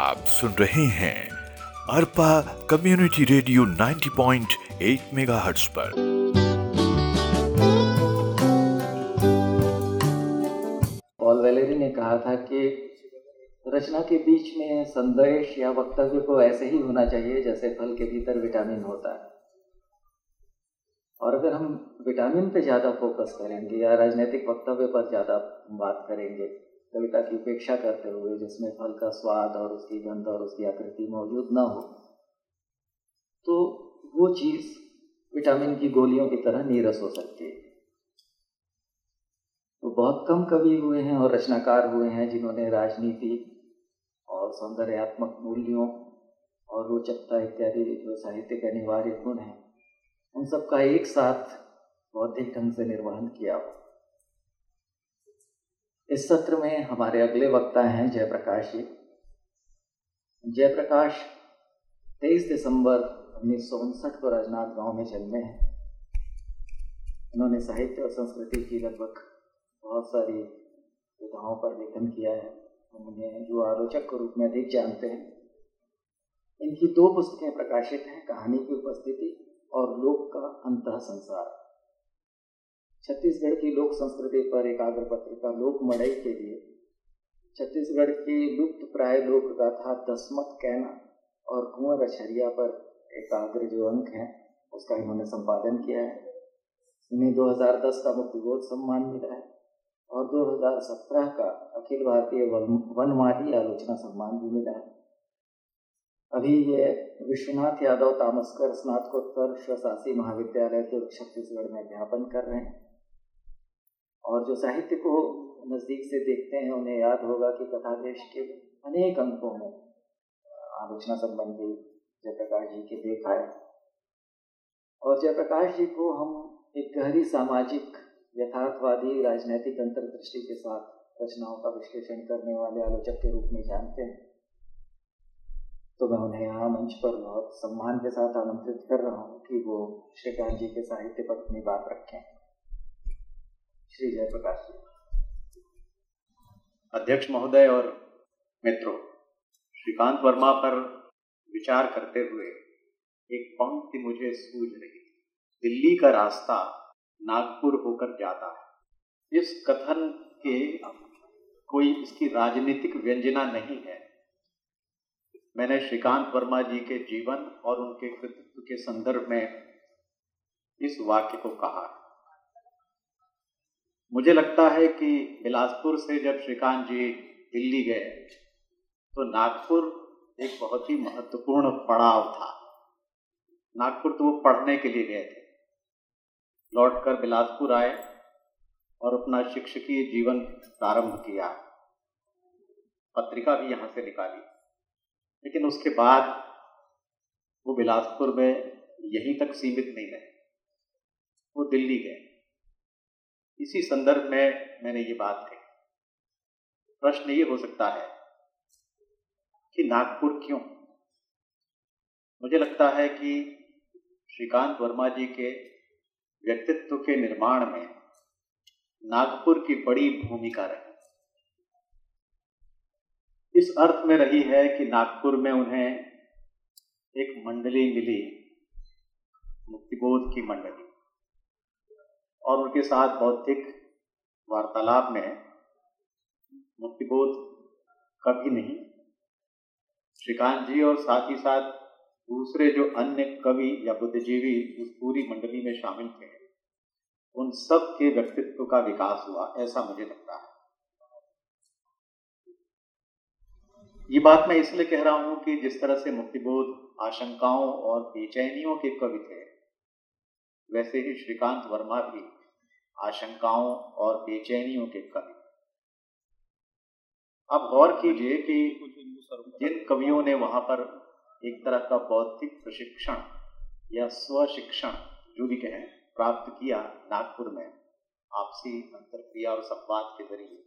आप सुन रहे हैं अरपा कम्युनिटी रेडियो 90.8 मेगाहर्ट्ज पर। पॉल वैलेरी ने कहा था कि रचना के बीच में संदेश या वक्तव्य को ऐसे ही होना चाहिए जैसे फल के भीतर विटामिन होता है। और अगर हम विटामिन पे ज़्यादा फोकस करेंगे या राजनीतिक वक्तव्य पर ज़्यादा बात करेंगे, कविता की उपेक्षा करते हुए, जिसमें फल का स्वाद और उसकी गंध और उसकी आकृति मौजूद ना हो, तो वो चीज़ विटामिन की गोलियों की तरह नीरस हो सकती है। तो बहुत कम कवि हुए हैं और रचनाकार हुए हैं जिन्होंने राजनीति और सौंदर्यात्मक मूल्यों और रोचकता इत्यादि जो साहित्य के अनिवार्य गुण हैं, उन सब का एक साथ बौद्धिक ढंग से निर्वहन किया हो। इस सत्र में हमारे अगले वक्ता हैं जयप्रकाश जी। जयप्रकाश 23 दिसंबर 1959 को राजनाथ गांव में जन्मे हैं। उन्होंने साहित्य और संस्कृति की लगभग बहुत सारी विधाओं पर लेखन किया है। हम उन्हें जो आलोचक के रूप में अधिक जानते हैं। इनकी 2 पुस्तकें प्रकाशित हैं, कहानी की उपस्थिति और लोक का अंतः संसार। छत्तीसगढ़ की लोक संस्कृति पर एकाग्र पत्रिका लोक मड़ई के लिए छत्तीसगढ़ की लुप्त प्राय लोक गाथा दसमत कहना और कुंवर अछरिया पर एकाग्र जो अंक है उसका इन्होंने संपादन किया है। इन्हें 2010 का मुक्तिबोध सम्मान मिला है और 2017 का अखिल भारतीय वनवादी आलोचना सम्मान भी मिला है। अभी ये विश्वनाथ यादव तामस्कर स्नातकोत्तर स्वशासी महाविद्यालय दुर्ग छत्तीसगढ़ में अध्यापन कर रहे हैं। और जो साहित्य को नज़दीक से देखते हैं उन्हें याद होगा कि कथादेश के अनेक अंकों में आलोचना संबंधी जयप्रकाश जी के लेख आए। और जयप्रकाश जी को हम एक गहरी सामाजिक यथार्थवादी राजनैतिक अंतर्दृष्टि के साथ रचनाओं का विश्लेषण करने वाले आलोचक के रूप में जानते हैं। तो मैं उन्हें यहाँ मंच पर बहुत सम्मान के साथ आमंत्रित कर रहा हूँ कि वो श्रीकांत जी के साहित्य पर अपनी बात रखें। श्री जयप्रकाश जी। अध्यक्ष महोदय और मित्रों, श्रीकांत वर्मा पर विचार करते हुए एक पंक्ति मुझे सूझ रही। दिल्ली का रास्ता नागपुर होकर जाता है। इस कथन के कोई इसकी राजनीतिक व्यंजना नहीं है। मैंने श्रीकांत वर्मा जी के जीवन और उनके कृतित्व के संदर्भ में इस वाक्य को कहा। मुझे लगता है कि बिलासपुर से जब श्रीकांत जी दिल्ली गए तो नागपुर एक बहुत ही महत्वपूर्ण पड़ाव था। नागपुर तो वो पढ़ने के लिए गए थे, लौटकर बिलासपुर आए और अपना शिक्षकीय जीवन प्रारंभ किया। पत्रिका भी यहाँ से निकाली, लेकिन उसके बाद वो बिलासपुर में यहीं तक सीमित नहीं रहे, वो दिल्ली गए। इसी संदर्भ में मैंने ये बात कही। प्रश्न ये हो सकता है कि नागपुर क्यों? मुझे लगता है कि श्रीकांत वर्मा जी के व्यक्तित्व के निर्माण में नागपुर की बड़ी भूमिका रही। इस अर्थ में रही है कि नागपुर में उन्हें एक मंडली मिली, मुक्तिबोध की मंडली, और उनके साथ बौद्धिक वार्तालाप में मुक्तिबोध कभी नहीं, श्रीकांत जी और साथ ही साथ दूसरे जो अन्य कवि या बुद्धिजीवी उस पूरी मंडली में शामिल थे, उन सब के व्यक्तित्व का विकास हुआ, ऐसा मुझे लगता है। ये बात मैं इसलिए कह रहा हूं कि जिस तरह से मुक्तिबोध आशंकाओं और बेचैनियों के कवि थे, वैसे ही श्रीकांत वर्मा भी आशंकाओं और बेचैनियों के कवि। अब गौर कीजिए कि जिन कवियों ने वहां पर एक तरह का बौद्धिक प्रशिक्षण या स्वशिक्षण जो भी कहें प्राप्त किया नागपुर में आपसी अंतरक्रिया और संवाद के जरिए,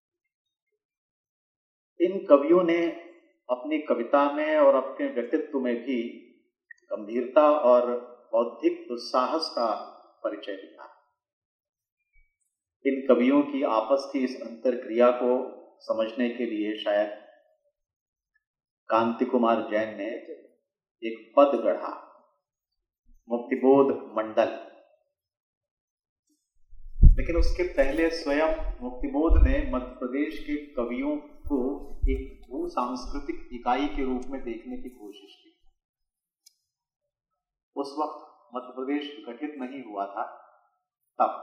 इन कवियों ने अपनी कविता में और अपने व्यक्तित्व में भी गंभीरता और बौद्धिक दुस्साहस का परिचय दिया। इन कवियों की आपस की इस अंतरक्रिया को समझने के लिए शायद कांति कुमार जैन ने एक पद गढ़ा, मुक्तिबोध मंडल। लेकिन उसके पहले स्वयं मुक्तिबोध ने मध्य प्रदेश के कवियों को एक भू सांस्कृतिक इकाई के रूप में देखने की कोशिश की। उस वक्त मध्य प्रदेश गठित नहीं हुआ था तब,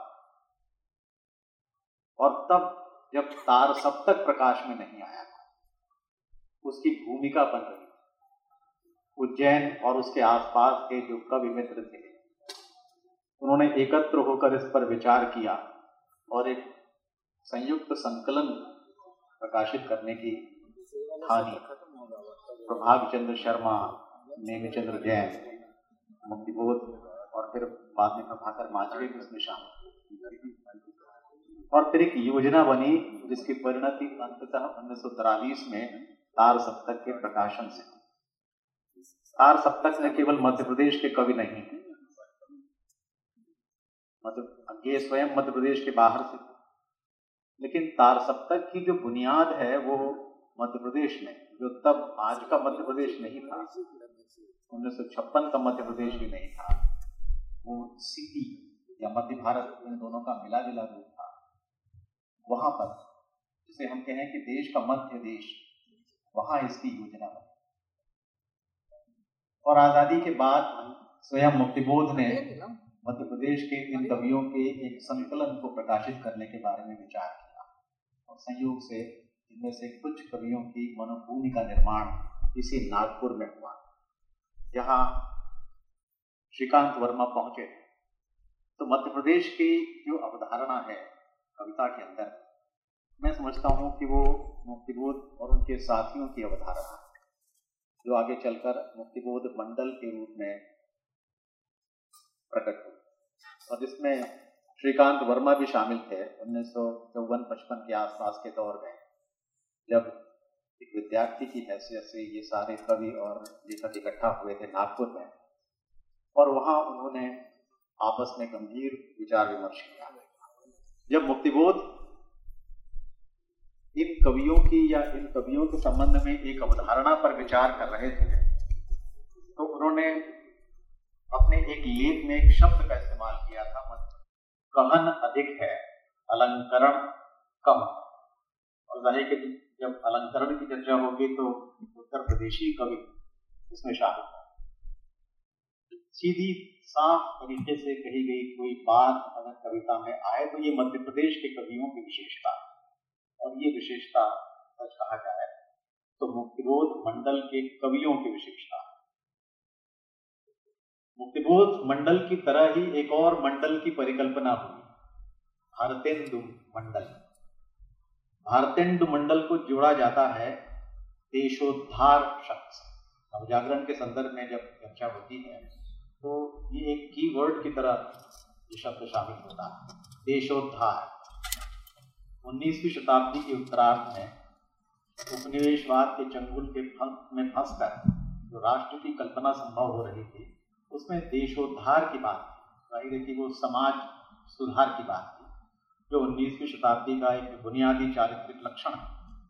और तब जब तार सप्तक प्रकाश में नहीं आया था, उसकी भूमिका बन रही थी। उज्जैन और उसके आसपास के जो कवि मित्र थे, उन्होंने एकत्र होकर इस पर विचार किया और एक संयुक्त संकलन प्रकाशित करने की ठानी। प्रभाग चंद्र शर्मा, नेमिचंद्र जैन, मुक्तिबोध और फिर बाद में प्रभाकर माजरे भी उसमें शामिल। और फिर एक योजना बनी जिसकी परिणति अंततः 1943 में तार सप्तक के प्रकाशन से। तार सप्तक में केवल मध्य प्रदेश के कवि नहीं, मतलब ये स्वयं मध्य प्रदेश के बाहर से, लेकिन तार सप्तक की जो बुनियाद है वो मध्य प्रदेश में, जो तब आज का मध्य प्रदेश नहीं था, 1956 का मध्य प्रदेश भी नहीं था, वो सिटी या मध्य भारत, इन दोनों का मिला जुला रूप था। वहां पर जिसे हम कहें कि देश का मध्य देश, वहां इसकी योजना बनी। और आजादी के बाद स्वयं मुक्तिबोध ने मध्य प्रदेश के इन कवियों के एक संकलन को प्रकाशित करने के बारे में विचार किया, और संयोग से इनमें से कुछ कवियों की मनोभूमि का निर्माण इसी नागपुर में हुआ। जहां श्रीकांत वर्मा पहुंचे थे, तो मध्य प्रदेश की जो अवधारणा है कविता के अंदर, मैं समझता हूं कि वो मुक्तिबोध और उनके साथियों की अवधारणा है, जो आगे चलकर मुक्तिबोध मंडल के रूप में प्रकट हुई, और जिसमें श्रीकांत वर्मा भी शामिल थे। 1954-55 के आसपास के दौर में, जब एक विद्यार्थी की हैसियत से ये सारे कवि और लेखक इकट्ठा हुए थे नागपुर में, और वहां उन्होंने आपस में गंभीर विचार विमर्श किया। जब मुक्तिबोध इन कवियों की या इन कवियों के संबंध में एक अवधारणा पर विचार कर रहे थे, तो उन्होंने अपने एक लेख में एक शब्द का इस्तेमाल किया था, कहन अधिक है, अलंकरण कम। और जाहिर है कि जब अलंकरण की चर्चा होगी तो उत्तर प्रदेशी कवि इसमें शामिल है। सीधी साफ तरीके से कही गई कोई बात अगर कविता में आए तो ये मध्य प्रदेश के कवियों की विशेषता, और ये विशेषता सच कहा जाए तो मुक्तिबोध मंडल के कवियों की विशेषता। मुक्तिबोध मंडल की तरह ही एक और मंडल की परिकल्पना हुई, भारतेंदु मंडल। भारतेंदु मंडल को जोड़ा जाता है देशोद्धार शब्द से। नवजागरण के संदर्भ में जब चर्चा होती है तो ये एक कीवर्ड की तरह ये शब्द शामिल होता है, देशोद्धार। 19वीं शताब्दी के उत्तरार्ध में उपनिवेशवाद के चंगुल के में फंसकर जो राष्ट्र की कल्पना संभव हो रही थी, उसमें देशोद्धार की बात थी। जाहिर है कि वो समाज सुधार की बात थी, जो 19वीं शताब्दी का एक बुनियादी चारित्रिक लक्षण है।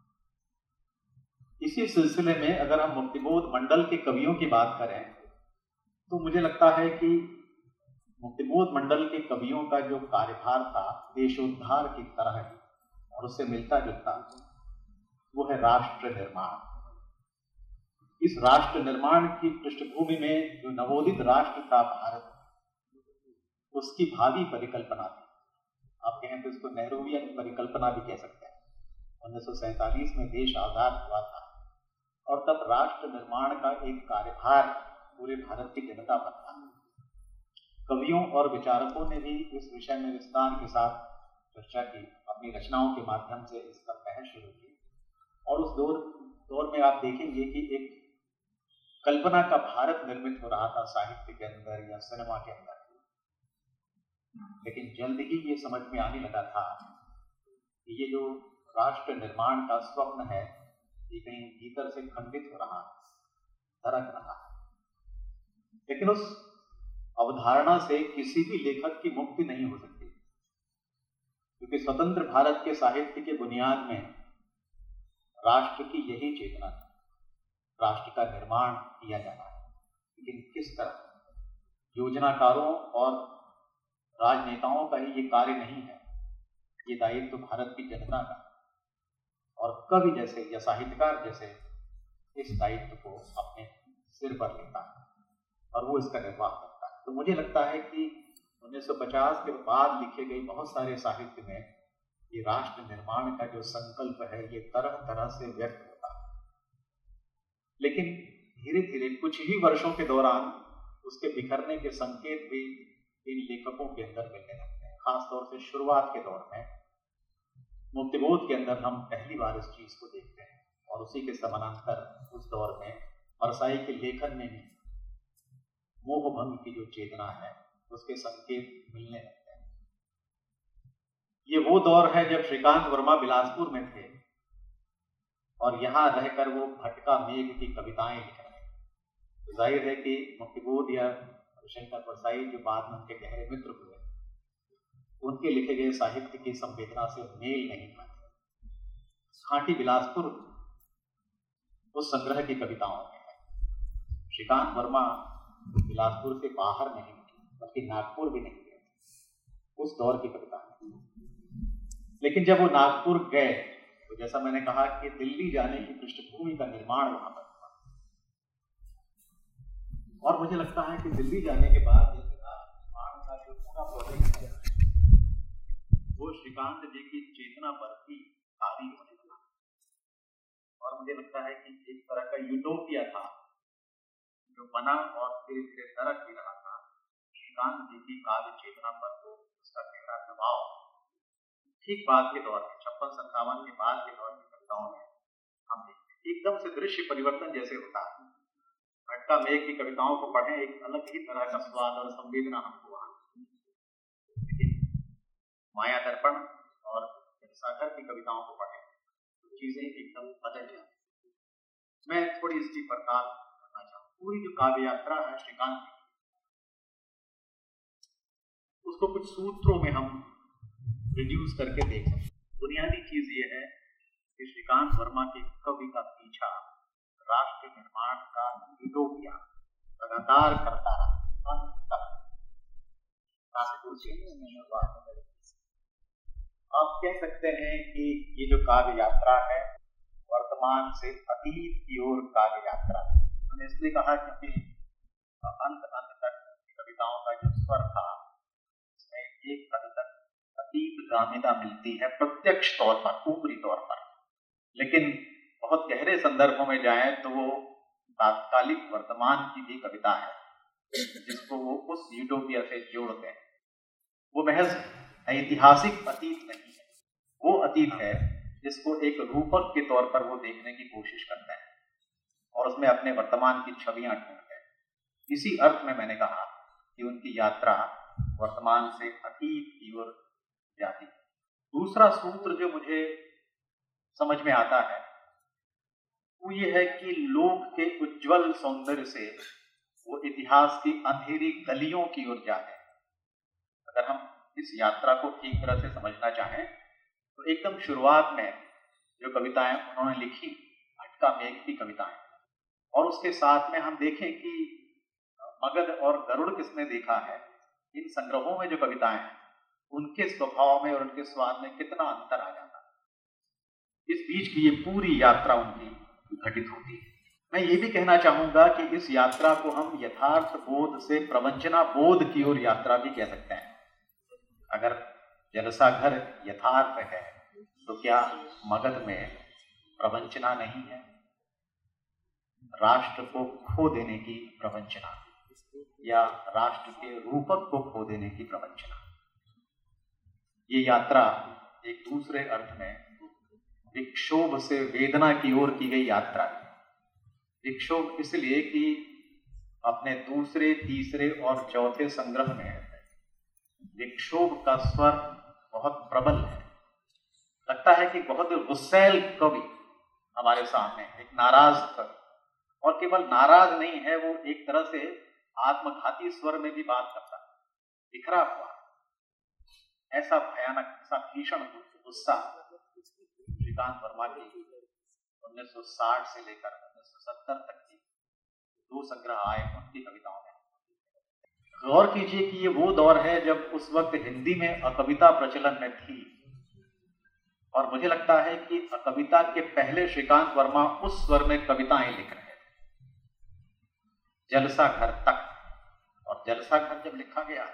इसी सिलसिले में अगर हम मुक्तिबोध मंडल के कवियों की बात करें तो मुझे लगता है कि मुक्तिबोध मंडल के कवियों का जो कार्यभार था देशोद्धार की तरह है, और उससे मिलता जुलता वो है राष्ट्र निर्माण। इस राष्ट्र निर्माण की पृष्ठभूमि में जो नवोदित राष्ट्र था भारत, उसकी भावी परिकल्पना थी। आप कहें तो इसको नेहरूवियन परिकल्पना भी कह सकते हैं। 1947 में देश आजाद हुआ था, और तब राष्ट्र निर्माण का एक कार्यभार पूरे भारत की जनता पर था। कवियों और विचारकों ने भी इस विषय में विस्तार के साथ चर्चा की, अपनी रचनाओं के माध्यम से इस पर बहस शुरू की। और उस दौर में आप देखेंगे कि एक कल्पना का भारत निर्मित हो रहा था साहित्य के अंदर या सिनेमा के अंदर। लेकिन जल्द ही ये समझ में आने लगा था कि ये जो राष्ट्र निर्माण का स्वप्न है, ये कहीं भीतर से खंडित हो रहा है, धड़क रहा है। लेकिन उस अवधारणा से किसी भी लेखक की मुक्ति नहीं हो सकती, क्योंकि स्वतंत्र भारत के साहित्य के बुनियाद में राष्ट्र की यही चेतना थी। राष्ट्र का निर्माण किया जाना है, लेकिन किस तरह? योजनाकारों और राजनेताओं का ही ये कार्य नहीं है, ये दायित्व भारत की जनता का, और कवि जैसे या साहित्यकार जैसे इस दायित्व को अपने सिर पर लेता है और वो इसका निर्वाह करता है। तो मुझे लगता है कि 1950 के बाद लिखे गए बहुत सारे साहित्य में ये राष्ट्र निर्माण का जो संकल्प है ये तरह तरह से व्यक्त होता है, लेकिन धीरे धीरे कुछ ही वर्षों के दौरान उसके बिखरने के संकेत भी इन लेखकों के अंदर मिलने लगते हैं। खासतौर से शुरुआत के दौर में मुक्तिबोध के अंदर हम पहली बार इस चीज को देखते हैं, और उसी के समानांतर उस दौर में परसाई के लेखन में भी मोहभंग की जो चेतना है उसके संकेत मिलने लगते हैं। ये वो दौर है जब श्रीकांत वर्मा बिलासपुर में थे और यहाँ रहकर वो भटका मेघ की कविताएं लिख रहे हैं। तो जाहिर है कि मुक्तिबोध या शंकर परसाई जो बाद में उनके गहरे मित्र हुए, उनके लिखे गए साहित्य की संवेदना से मेल नहीं खाते। खाटी बिलासपुर उस संग्रह की कविताओं में है। श्रीकांत वर्मा बिलासपुर से बाहर नहीं बल्कि नागपुर भी नहीं गए, उस दौर की कविता है। लेकिन जब वो नागपुर गए तो जैसा मैंने कहा कि दिल्ली जाने की पृष्ठभूमि का निर्माण वहां पर हुआ, और मुझे लगता है कि दिल्ली जाने के बाद निर्माण का जो पूरा प्रोजेक्ट है वो श्रीकांत जी की चेतना पर भी हावी होने लगा, और मुझे लगता है कि एक तरह का यूटोपिया था जो बना और धीरे धीरे दरक भी रहा था। श्रीकांत जी की काव्य चेतना पर तो उसका गहरा प्रभाव ठीक बाद के दौर में 56-57 के बाद के दौर की कविताओं में हम देखते हैं। एकदम से दृश्य परिवर्तन जैसे होता है। भटका मेघ की कविताओं को पढ़ें, एक अलग ही तरह का स्वाद और संवेदना हमको वहां, लेकिन माया दर्पण और सागर की कविताओं को पढ़ें तो चीजें एकदम बदल जाती। मैं थोड़ी इसकी पड़ताल करना चाहूँ। पूरी जो काव्य यात्रा है श्रीकांत की, उसको कुछ सूत्रों में हम रिड्यूस करके देख सकते हैं। बुनियादी चीज ये है कि श्रीकांत वर्मा के कवि का पीछा राष्ट्र निर्माण का यूटोपिया लगातार करता रहा अंत तक। आप कह सकते हैं कि ये जो काव्य यात्रा है वर्तमान से अतीत की ओर काव्य यात्रा। मैंने इसलिए कहा क्योंकि अंत तक कविताओं का जो स्वर था उसमें एक हद तक अतीत गामिता मिलती है प्रत्यक्ष तौर पर, ऊपरी तौर पर, लेकिन बहुत गहरे संदर्भों में जाएं तो वो तात्कालिक वर्तमान की भी कविता है जिसको वो उस यूटोपिया से जोड़ते हैं। वो महज ऐतिहासिक अतीत नहीं है, वो अतीत है जिसको एक रूपक के तौर पर वो देखने की कोशिश करते हैं और उसमें अपने वर्तमान की छवियां ढूंढते हैं। इसी अर्थ में मैंने कहा कि उनकी यात्रा वर्तमान से अतीत की ओर जाती है। दूसरा सूत्र जो मुझे समझ में आता है वो ये है कि लोक के उज्जवल सौंदर्य से वो इतिहास की अंधेरी गलियों की ओर जाते हैं। अगर हम इस यात्रा को ठीक तरह से समझना चाहें तो एकदम शुरुआत में जो कविताएं उन्होंने लिखी भटका मेघ की कविताएं, और उसके साथ में हम देखें कि मगध और गरुड़ किसने देखा है, इन संग्रहों में जो कविताएं हैं उनके स्वभाव में और उनके स्वाद में कितना अंतर आ जाता है। इस बीच की ये पूरी यात्रा उनकी घटित होती है। मैं ये भी कहना चाहूंगा कि इस यात्रा को हम यथार्थ बोध से प्रवंचना बोध की ओर यात्रा भी कह सकते हैं। अगर जलसाघर यथार्थ है तो क्या मगध में प्रवंचना नहीं है? राष्ट्र को खो देने की प्रवंचना या राष्ट्र के रूपक को खो देने की प्रवंचना। ये यात्रा एक दूसरे अर्थ में विक्षोभ से वेदना की ओर की गई यात्रा है। विक्षोभ इसलिए कि अपने दूसरे, तीसरे और चौथे संग्रह में विक्षोभ का स्वर बहुत प्रबल है। लगता है कि बहुत गुस्सैल कवि हमारे सामने, एक नाराज कवि, और केवल नाराज नहीं है, वो एक तरह से आत्मघाती स्वर में भी बात करता है, बिखरा हुआ, ऐसा भयानक, ऐसा भीषण गुस्सा श्रीकांत वर्मा की 1960 से लेकर 1970 तक की 2 संग्रह आए उनकी कविताओं में। गौर कीजिए कि ये वो दौर है जब उस वक्त हिंदी में अकविता प्रचलन में थी, और मुझे लगता है कि अकविता के पहले श्रीकांत वर्मा उस स्वर में कविताएं लिख रहे थे, जलसा घर तक। और जलसा घर जब लिखा गया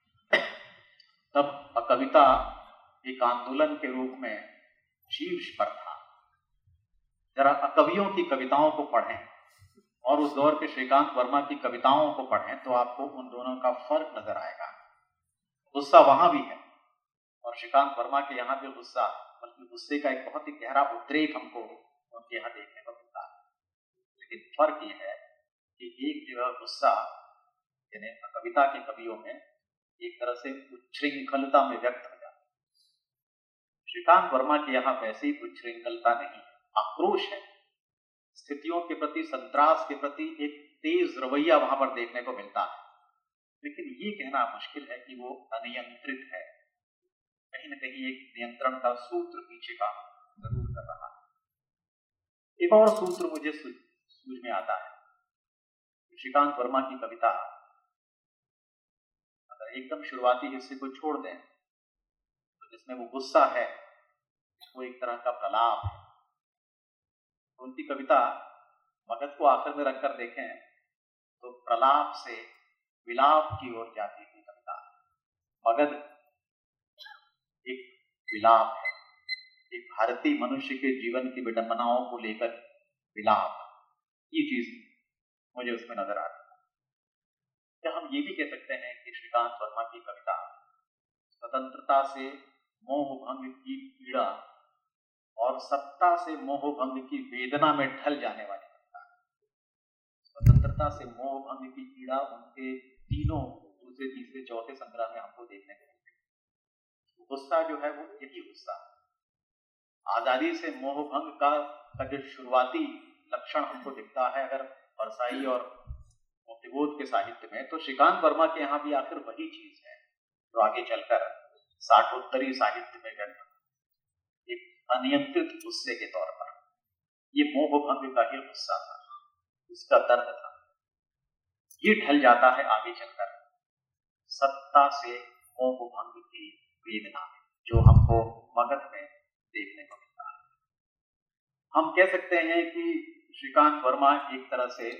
तब अकविता एक आंदोलन के रूप में शीर्ष पर था। जरा अकवियों की कविताओं को पढ़ें और उस दौर के श्रीकांत वर्मा की कविताओं को पढ़ें तो आपको उन दोनों का फर्क नजर आएगा। गुस्सा वहां भी है और श्रीकांत वर्मा के यहाँ भी गुस्सा, बल्कि गुस्से का एक बहुत ही गहरा उद्रेक हमको उनके यहाँ देखने को मिलता है। लेकिन फर्क यह है कि एक जगह गुस्सा यानी कविता के कवियों में एक तरह से उच्छृंखलता में व्यक्त हो जाता है। श्रीकांत वर्मा के यहाँ वैसे ही उच्छृंखलता नहीं है, आक्रोश है, स्थितियों के प्रति, संतरास के प्रति एक तेज रवैया वहां पर देखने को मिलता है। लेकिन ये कहना मुश्किल है कि वो अनियंत्रित है, कहीं ना कहीं एक नियंत्रण का सूत्र पीछे का जरूर कर रहा है। एक और सूत्र मुझे सूझ में आता है, श्रीकांत वर्मा की कविता अगर एकदम शुरुआती हिस्से को छोड़ दें तो जिसमें वो गुस्सा है वो एक तरह का प्रलाप है। उनकी कविता मगध को आखिर में रखकर देखें तो प्रलाप से विलाप की ओर जाती थी कविता। मगध एक विलाप है, एक भारतीय मनुष्य के जीवन की विडंबनाओं को लेकर विलाप, ये चीज मुझे उसमें नजर आती है। क्या हम ये भी कह सकते हैं कि श्रीकांत वर्मा की कविता स्वतंत्रता से मोह भंग की पीड़ा और सत्ता से मोह भंग की वेदना में ढल जाने वाली कविता है। स्वतंत्रता से मोह भंग की पीड़ा उनके तीनों दूसरे, तीसरे, चौथे संग्रह में हमको देखने को मिलती है। गुस्सा जो है वो यही गुस्सा है। आजादी से मोह भंग का जो शुरुआती लक्षण हमको दिखता है अगर परसाई और मुक्तिबोध के साहित्य में, तो श्रीकांत वर्मा के यहाँ भी आखिर वही चीज है जो आगे चलकर साठोत्तरी साहित्य में व्यक्त एक अनियंत्रित गुस्से के तौर पर, ये मोह भंग का ही गुस्सा था, इसका दर्द था। ये ढल जाता है आगे चलकर सत्ता से मोह भंग की वेदना में, जो हमको मगध में देखने को मिलता है। हम कह सकते हैं कि श्रीकांत वर्मा एक तरह से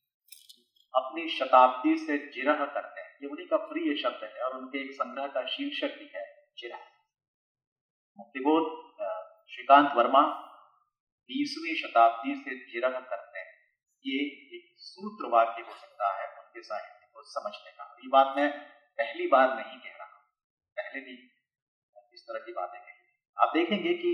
अपनी शताब्दी से जिरह करते हैं, ये उन्हीं का प्रिय शब्द है और उनके एक संग्रह का शीर्षक भी है जिरह। मुक्तिबोध श्रीकांत वर्मा 20वीं शताब्दी से जिरह करते हैं, ये एक सूत्र वाक्य हो सकता है उनके साहित्य को समझने का। ये बात मैं पहली बार नहीं कह रहा, पहले भी इस तरह की बातें कही। आप देखेंगे कि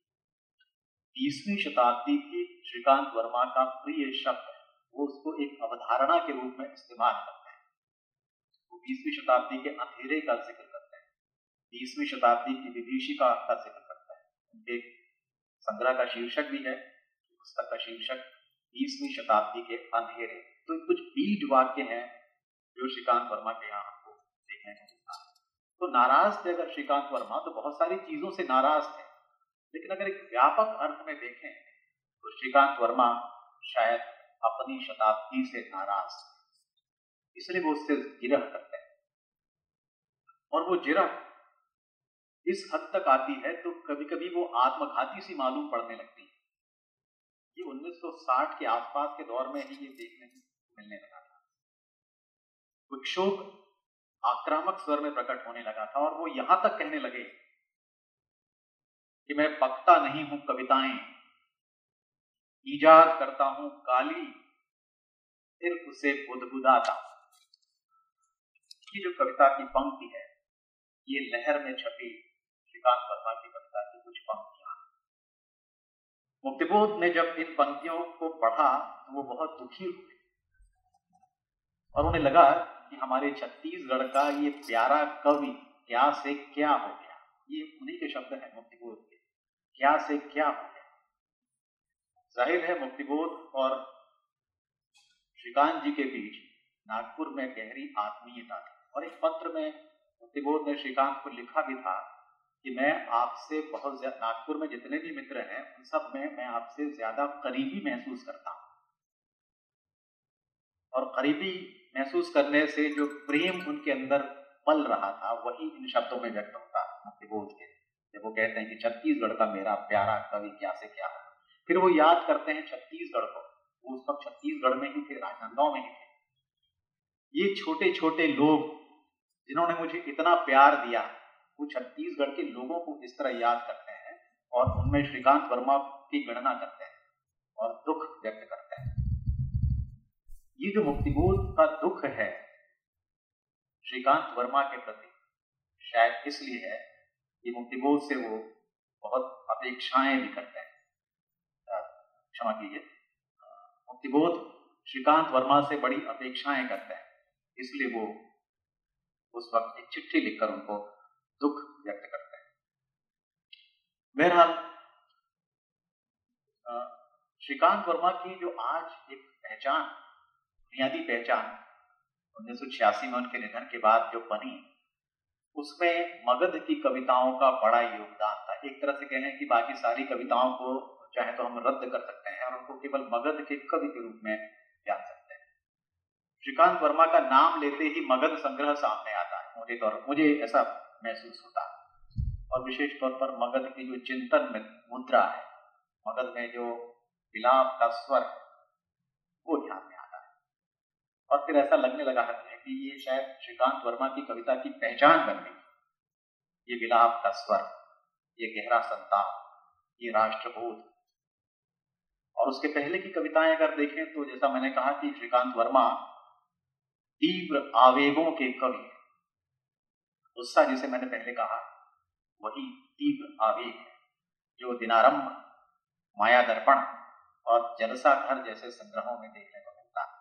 20वीं शताब्दी की श्रीकांत वर्मा का प्रिय शब्द है, वो उसको एक अवधारणा के रूप में इस्तेमाल करते हैं। वो 20वीं शताब्दी के अंधेरे का जिक्र करते हैं, 20वीं शताब्दी की विभीषिका का जिक्र करते हैं। उनके संग्रह का शीर्षक भी है, पुस्तक का शीर्षक 20वीं शताब्दी के अंधेरे। तो कुछ बीज वाक्य हैं जो श्रीकांत वर्मा के यहाँ हमको देखने को मिलता है। तो नाराज थे अगर श्रीकांत वर्मा तो बहुत सारी चीजों से नाराज थे, लेकिन अगर एक व्यापक अर्थ में देखें तो श्रीकांत वर्मा शायद अपनी शताब्दी से नाराज थे, इसलिए वो उससे जिरह करते हैं। और वो जिरह इस हद तक आती है तो कभी कभी वो आत्मघाती सी मालूम पड़ने लगती है। ये 1960 के आसपास के दौर में ही ये देखने मिलने लगा था। विक्षोभ आक्रामक स्वर में प्रकट होने लगा था और वो यहां तक कहने लगे कि मैं पकता नहीं हूं कविताएं, ईजाद करता हूं काली, फिर उसे बुदबुदाता। ये जो कविता की पंक्ति है ये लहर में छपी श्रीकांत वर्मा की कविता की कुछ पंक्तियां। मुक्तिबोध ने जब इन पंक्तियों को पढ़ा तो वो बहुत दुखी हुए और उन्हें लगा कि हमारे छत्तीसगढ़ का ये प्यारा कवि क्या से क्या हो गया। ये उन्हीं के शब्द हैं मुक्तिबोध के, क्या से क्या हो गया। जाहिर है मुक्तिबोध और श्रीकांत जी के बीच नागपुर में गहरी आत्मीयता थी और एक पत्र में मुक्तिबोध ने श्रीकांत को लिखा भी था कि मैं आपसे बहुत ज्यादा, नागपुर में जितने भी मित्र हैं उन सब में मैं आपसे ज्यादा करीबी महसूस करता हूँ, और करीबी महसूस करने से जो प्रेम उनके अंदर पल रहा था वही इन शब्दों में व्यक्त होता है मुक्तिबोध के, जब वो कहते हैं कि छत्तीसगढ़ का मेरा प्यारा कवि क्या से क्या है। फिर वो याद करते हैं छत्तीसगढ़ को, वो उस वक्त छत्तीसगढ़ में ही थे, राजनांदगांव में ही थे। ये छोटे छोटे लोग जिन्होंने मुझे इतना प्यार दिया, वो छत्तीसगढ़ के लोगों को इस तरह याद करते हैं और उनमें श्रीकांत वर्मा की गणना करते हैं और दुख व्यक्त करते हैं। ये जो मुक्तिबोध का दुख है श्रीकांत वर्मा के प्रति, शायद इसलिए है कि मुक्तिबोध से वो बहुत अपेक्षाएं भी करते हैं। क्षमा कीजिए, मुक्तिबोध श्रीकांत वर्मा से बड़ी अपेक्षाएं करते हैं, इसलिए वो उस वक्त एक चिट्ठी लिखकर उनको दुख व्यक्त करते हैं। बहरहाल श्रीकांत वर्मा की जो आज एक पहचान, बुनियादी पहचान 1986 में उनके निधन के बाद जो बनी, उसमें मगध की कविताओं का बड़ा योगदान था। एक तरह से कहें कि बाकी सारी कविताओं को चाहे तो हम रद्द कर सकते हैं और उनको केवल मगध के कवि के रूप में जान सकते हैं। श्रीकांत वर्मा का नाम लेते ही मगध संग्रह सामने आता है, मुझे ऐसा महसूस होता है, और विशेष तौर पर मगध की जो चिंतन में मुद्रा है, मगध में जो विलाप का स्वर, वो ध्यान में आता है। और फिर ऐसा लगने लगा है कि ये शायद श्रीकांत वर्मा की कविता की पहचान बन गई, ये विलाप का स्वर, ये गहरा संताप, ये राष्ट्रबोध। और उसके पहले की कविताएं अगर देखें तो जैसा मैंने कहा कि श्रीकांत वर्मा तीव्र आवेगों के कवि हैं। गुस्सा जिसे मैंने पहले कहा वही तीव्र आवेग है, जो दिनारंभ, माया दर्पण और जलसा घर जैसे संग्रहों में देखने को मिलता है।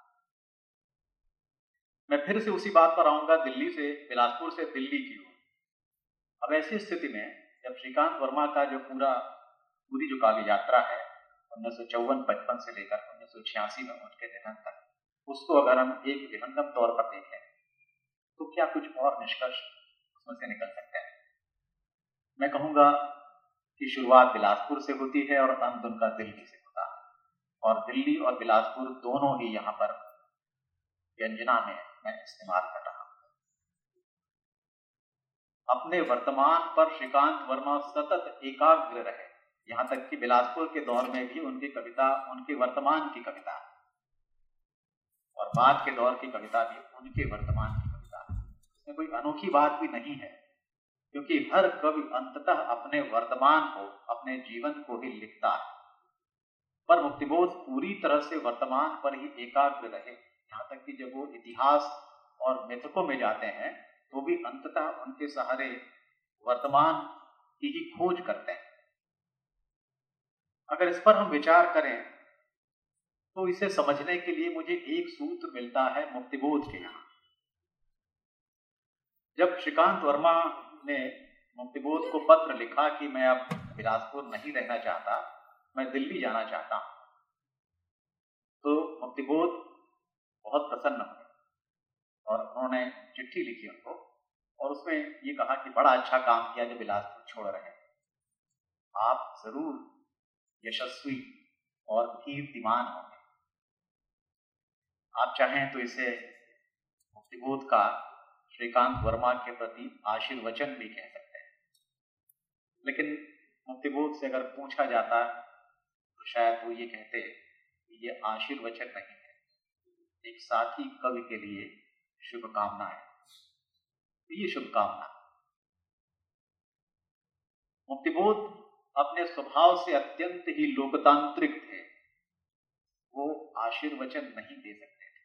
मैं फिर से उसी बात पर आऊंगा, दिल्ली से, बिलासपुर से दिल्ली की ओर। अब ऐसी स्थिति में जब श्रीकांत वर्मा का जो पूरी जो काव्य यात्रा है 1954-55 से लेकर 1986 में उनके निधन तक, उसको अगर हम एक विहंगम तौर पर देखें तो क्या कुछ और निष्कर्ष उसमें से निकल सकते हैं? मैं कहूंगा कि शुरुआत बिलासपुर से होती है और अंत उनका दिल्ली से होता है, और दिल्ली और बिलासपुर दोनों ही यहाँ पर व्यंजना में मैं इस्तेमाल कर रहा हूं। अपने वर्तमान पर श्रीकांत वर्मा सतत एकाग्र रहे, यहां तक कि बिलासपुर के दौर में भी उनकी कविता उनके वर्तमान की कविता है, और बाद के दौर की कविता भी उनके वर्तमान की कविता है। इसमें कोई अनोखी बात भी नहीं है, क्योंकि हर कवि अंततः अपने वर्तमान को, अपने जीवन को ही लिखता है। पर मुक्तिबोध पूरी तरह से वर्तमान पर ही एकाग्र रहे, यहाँ तक कि जब वो इतिहास और मिथकों में जाते हैं तो भी अंततः उनके सहारे वर्तमान की ही खोज करते हैं। अगर इस पर हम विचार करें तो इसे समझने के लिए मुझे एक सूत्र मिलता है मुक्तिबोध के यहाँ। जब श्रीकांत वर्मा ने मुक्तिबोध को पत्र लिखा कि मैं अब बिलासपुर नहीं रहना चाहता, मैं दिल्ली जाना चाहता हूं, तो मुक्तिबोध बहुत प्रसन्न हुए और उन्होंने चिट्ठी लिखी उनको, और उसमें ये कहा कि बड़ा अच्छा काम किया जो बिलासपुर छोड़ रहे हैं, आप जरूर यशस्वी और कीर्तिमान होंगे। आप चाहें तो इसे मुक्तिबोध का श्रीकांत वर्मा के प्रति आशीर्वचन भी कह सकते हैं। लेकिन मुक्तिबोध से अगर पूछा जाता तो शायद वो ये कहते कि ये आशीर्वचन नहीं है, एक साथी कवि के लिए शुभकामना है। ये शुभकामना, मुक्तिबोध अपने स्वभाव से अत्यंत ही लोकतांत्रिक थे, वो आशीर्वचन नहीं दे सकते थे।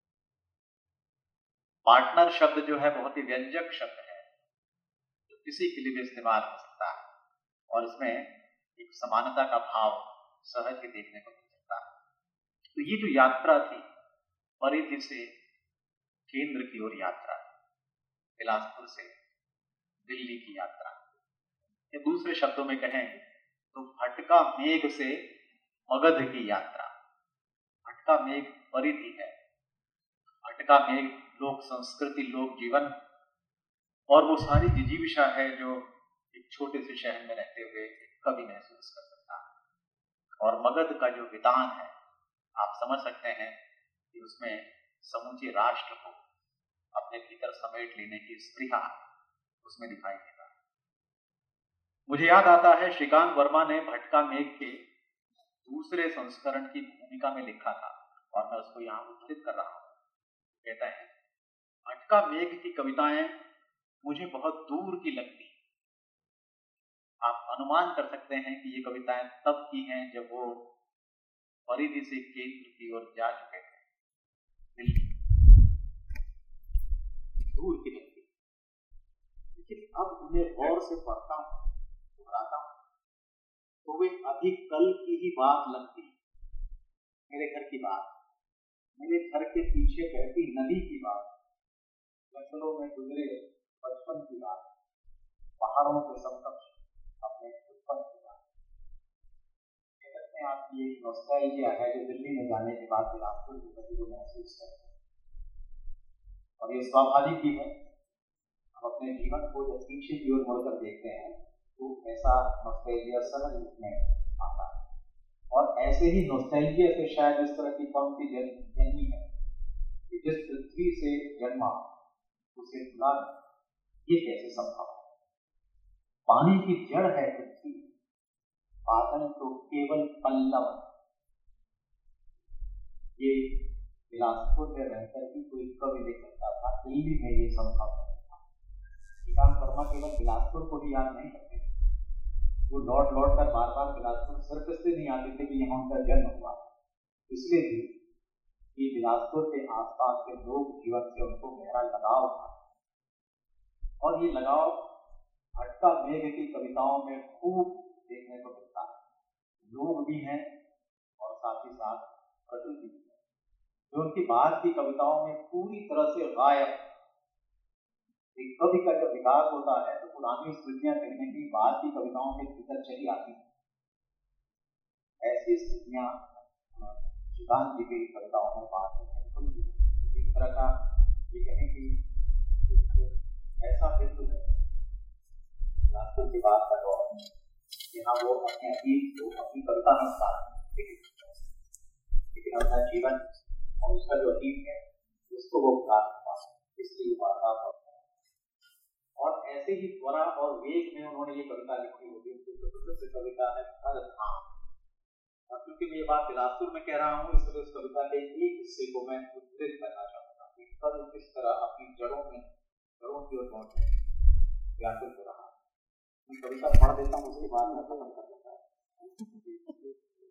पार्टनर शब्द जो है बहुत ही व्यंजक शब्द है, जो किसी के लिए भी इस्तेमाल हो सकता है, और इसमें एक समानता का भाव सहज ही देखने को मिल सकता है। तो ये जो यात्रा थी, परिधि से केंद्र की ओर यात्रा, बिलासपुर से दिल्ली की यात्रा, या दूसरे शब्दों में कहें तो भटका मेघ से मगध की यात्रा। भटका मेघ परिधि है, भटका मेघ लोक संस्कृति, लोक जीवन, और वो सारी जिजीविषा है जो एक छोटे से शहर में रहते हुए कवि महसूस कर सकता है। और मगध का जो वितान है, आप समझ सकते हैं कि उसमें समूचे राष्ट्र को अपने भीतर समेट लेने की स्पृहा उसमें दिखाई देता है। मुझे याद आता है श्रीकांत वर्मा ने भटका मेघ के दूसरे संस्करण की भूमिका में लिखा था और मैं उसको यहाँ उद्धृत कर रहा हूँ। कहता है, भटका मेघ की कविताएं मुझे बहुत दूर की लगती। आप अनुमान कर सकते हैं कि ये कविताएं तब की हैं जब वो परिधि से केंद्र की ओर जा चुके थे, दिल्ली दूर की लगती। लेकिन अब उन्हें गौर से पढ़ता हूं, दोहराता हूं, तो वे अभी कल की ही बात लगती। मेरे घर की बात, मेरे घर के पीछे बहती नदी की बात, जंगलों में गुजरे बचपन की बात, पहाड़ों के समकक्ष अपने उत्पन्न की बात। कहते हैं आप ये नॉस्टैल्जिया है जो दिल्ली में जाने के बाद बिलासपुर के प्रति को महसूस करते हैं। और ये स्वाभाविक ही है। हम अपने जीवन को जब पीछे की ओर मुड़कर देखते हैं तो ऐसा नॉस्टैल्जिया सहज रूप में आता है। और ऐसे ही नॉस्टैल्जिया से शायद इस तरह की पंक्ति जन्मी है कि जिस पृथ्वी से जन्मा उसे भुला, ये कैसे संभव है? पानी की जड़ है पृथ्वी, बादल तो केवल पल्लव। ये बिलासपुर में रहकर भी कोई कवि लिख सकता था, दिल्ली में ये संभव नहीं था। श्रीकांत वर्मा केवल बिलासपुर को ही याद नहीं करते, वो लौट कर बार बार बिलासपुर सिर्फ इसलिए नहीं आते थे कि यहाँ उनका जन्म हुआ, इसलिए भी कि बिलासपुर के आसपास के लोग जीवन से उनको गहरा लगाव था। और ये लगाव भटका मेघ की कविताओं में खूब देखने को मिलता है। लोग भी हैं और साथ ही साथ प्रकृति भी है, जो उनकी बाद की कविताओं में पूरी तरह से गायब। एक कवि का जब विकास होता है तो पुरानी स्मृतियां कहने की बाद की कविताओं के भीतर चली आती हैं। ऐसी स्मृतियां श्रीकांत जी की कविताओं में बात है। एक तरह का ये कहें कि ऐसा बिंदु है बिलासपुर के बाद का दौर में, जहाँ वो अपने अतीत को अपनी कविता में उतारते हैं, लेकिन अपना जीवन और उसका जो अतीत है उसको वो उतार सकता है, इसलिए वो बार बार। और ऐसे ही त्वरा और वेग में उन्होंने ये कविता लिखी होगी। उनकी प्रसिद्ध कविता है हर धाम। और क्योंकि मैं ये बात बिलासपुर में कह रहा हूँ, इसलिए उस कविता के एक हिस्से को मैं उद्धृत करना चाहूँगा कि कवि किस तरह अपनी जड़ों की ओर लौटने व्याकुल हो रहा। मैं कविता पढ़ देता हूँ, उसके बाद मैं खत्म कर देता हूँ।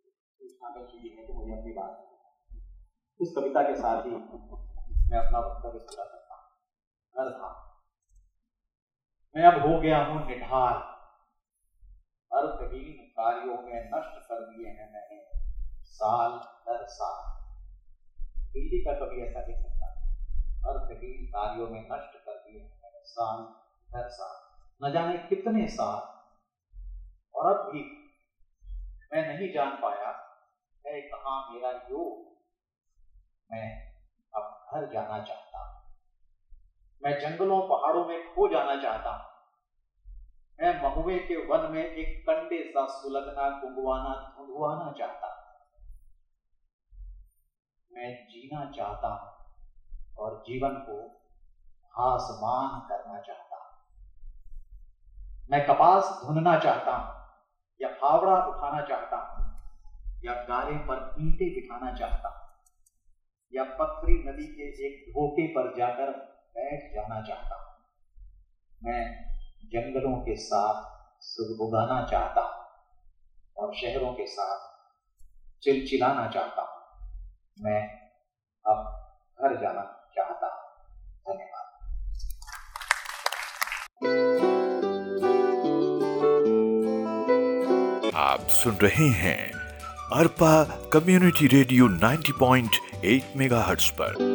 ये है कि मुझे अपनी बात इस कविता के साथ ही मैं अपना वक्तव्य पूरा करता हूँ। हर धाम। मैं अब हो गया हूं निढाल, अर्थहीन कार्यों में नष्ट कर दिए हैं मैंने साल दर साल। दिल्ली का कवि ऐसा लिख सकता है, अर्थहीन कार्यों में नष्ट कर दिए हैं मैंने साल दर साल, न जाने कितने साल। और अब भी मैं नहीं जान पाया है कहाँ मेरा योग। मैं अब घर जाना चाहता हूं, मैं जंगलों पहाड़ों में खो जाना चाहता हूं। मैं महुए के वन में एक कंडे सा सुलगना गुंगवाना धुंधवाना चाहता हूं। मैं जीना चाहता हूं और जीवन को आसमान करना चाहता हूं। मैं कपास धुनना चाहता हूं या फावड़ा उठाना चाहता हूं या गारे पर ईंटें बिठाना चाहता हूं या पथरी नदी के एक ढोके पर जाकर बैठ जाना चाहता हूं। मैं जंगलों के साथ सुगबुगाना चाहता हूं और शहरों के साथ चिलचिलाना चाहता हूं। मैं अब घर जाना चाहता हूं। धन्यवाद। आप सुन रहे हैं अरपा कम्युनिटी रेडियो 90.8 मेगाहर्ट्ज पर।